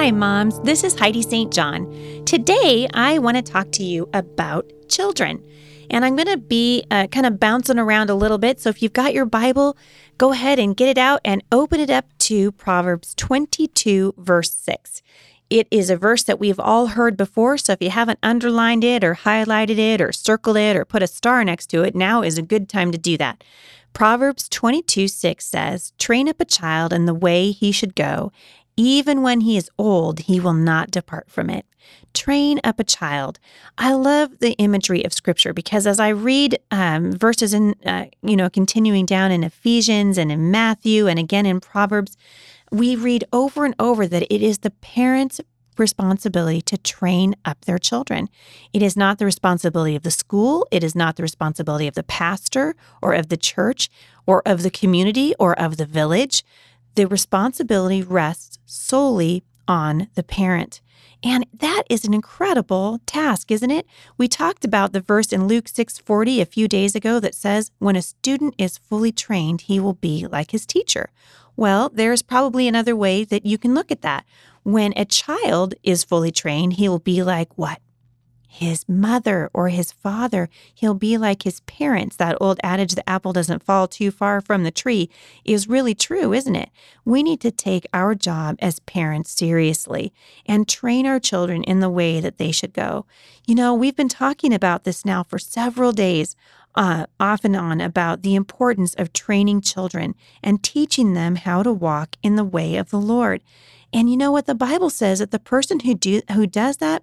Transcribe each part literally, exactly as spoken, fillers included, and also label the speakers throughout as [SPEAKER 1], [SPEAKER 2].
[SPEAKER 1] Hi, moms. This is Heidi Saint John. Today, I want to talk to you about children. And I'm going to be uh, kind of bouncing around a little bit. So if you've got your Bible, go ahead and get it out and open it up to Proverbs twenty-two, verse six. It is a verse that we've all heard before. So if you haven't underlined it or highlighted it or circled it or put a star next to it, now is a good time to do that. Proverbs twenty-two, six says, "Train up a child in the way he should go. Even when he is old, he will not depart from it." Train up a child. I love the imagery of Scripture because as I read um, verses in, uh, you know, continuing down in Ephesians and in Matthew and again in Proverbs, we read over and over that it is the parents' responsibility to train up their children. It is not the responsibility of the school. It is not the responsibility of the pastor or of the church or of the community or of the village. The responsibility rests solely on the parent. And that is an incredible task, isn't it? We talked about the verse in Luke six forty a few days ago that says, "When a student is fully trained, he will be like his teacher." Well, there's probably another way that you can look at that. When a child is fully trained, he will be like what? His mother or his father. He'll be like his parents. That old adage, the apple doesn't fall too far from the tree, is really true, isn't it? We need to take our job as parents seriously and train our children in the way that they should go. You know, we've been talking about this now for several days, uh, off and on, about the importance of training children and teaching them how to walk in the way of the Lord. And you know what? The Bible says that the person who do who does that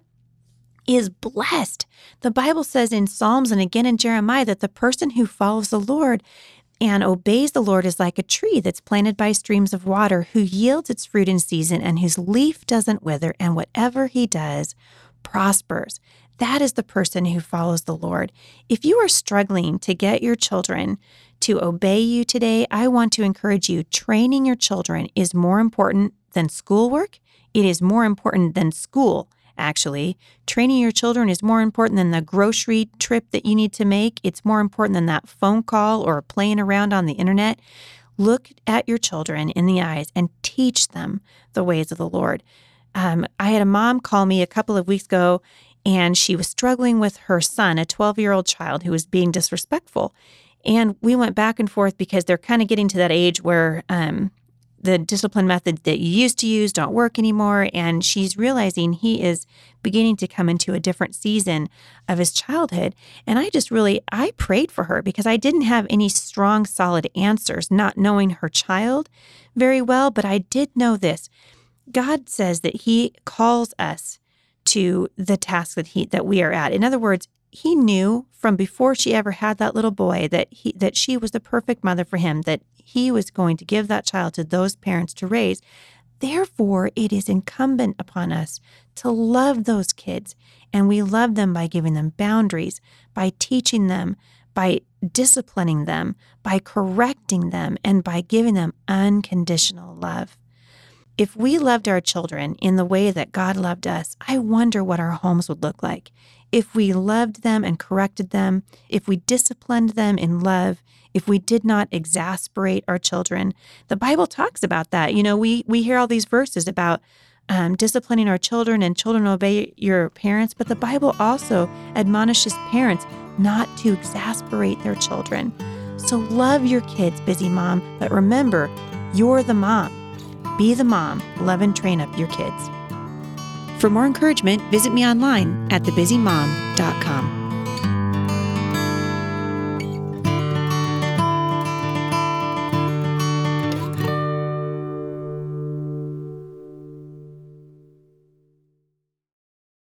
[SPEAKER 1] is blessed. The Bible says in Psalms and again in Jeremiah that the person who follows the Lord and obeys the Lord is like a tree that's planted by streams of water, who yields its fruit in season and whose leaf doesn't wither, and whatever he does prospers. That is the person who follows the Lord. If you are struggling to get your children to obey you today, I want to encourage you. Training your children is more important than schoolwork. It is more important than school. Actually, training your children is more important than the grocery trip that you need to make. It's more important than that phone call or playing around on the internet. Look at your children in the eyes and teach them the ways of the Lord. Um, I had a mom call me a couple of weeks ago, and she was struggling with her son, a twelve-year-old child who was being disrespectful. And we went back and forth because they're kind of getting to that age where um, the discipline methods that you used to use don't work anymore. And she's realizing he is beginning to come into a different season of his childhood. And I just really, I prayed for her because I didn't have any strong, solid answers, not knowing her child very well. But I did know this. God says that he calls us to the task that he, that we are at. In other words, he knew from before she ever had that little boy that he, that she was the perfect mother for him, that he was going to give that child to those parents to raise. Therefore, it is incumbent upon us to love those kids. And we love them by giving them boundaries, by teaching them, by disciplining them, by correcting them, and by giving them unconditional love. If we loved our children in the way that God loved us, I wonder what our homes would look like. If we loved them and corrected them, if we disciplined them in love, if we did not exasperate our children. The Bible talks about that. You know, we we hear all these verses about um, disciplining our children and children obey your parents, but the Bible also admonishes parents not to exasperate their children. So love your kids, busy mom, but remember, you're the mom. Be the mom. Love and train up your kids. For more encouragement, visit me online at the busy mom dot com.